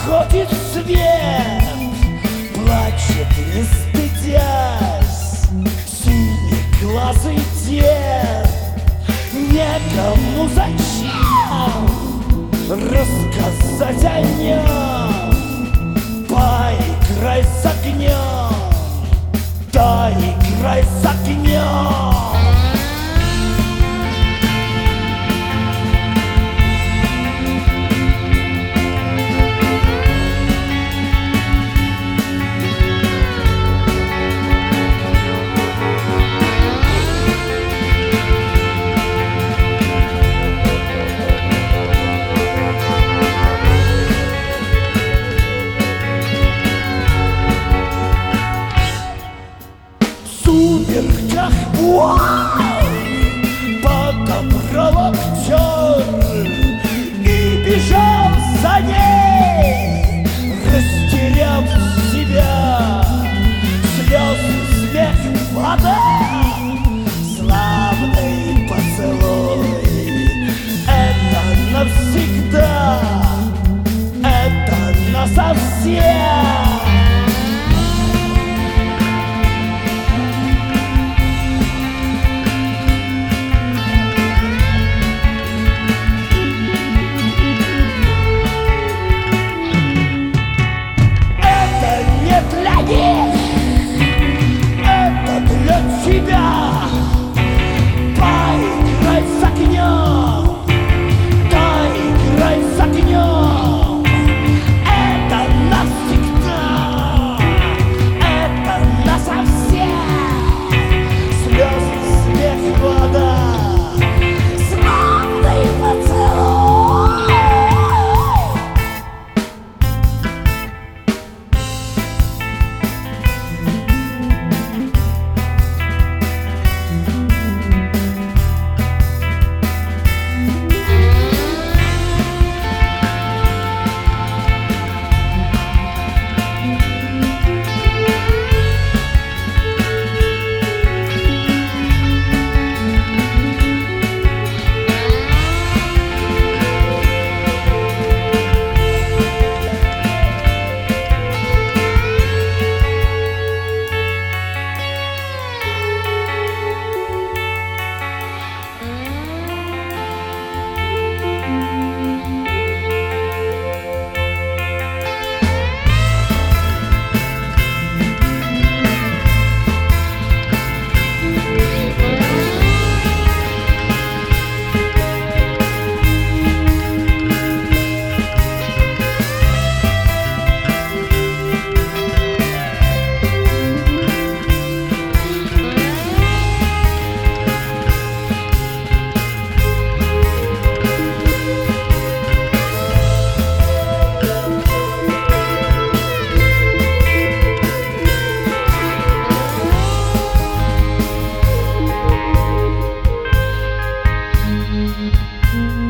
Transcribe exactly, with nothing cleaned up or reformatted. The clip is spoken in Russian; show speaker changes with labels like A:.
A: Заходит свет, плачет, не стыдясь, синеглазый дед. Некому зачем рассказать о нем. Поиграй с огнем, да играй с огнем. В сумерках подобрал актер и бежал за ней, растеряв себя. Слезы, смех, вода, славный поцелуй. Это навсегда, это насовсем. Тебя поиграй с огнем, да играй с огнем. Это навсегда, это насовсем. Слезы, смех, вода, славный поцелуй.
B: Thank you.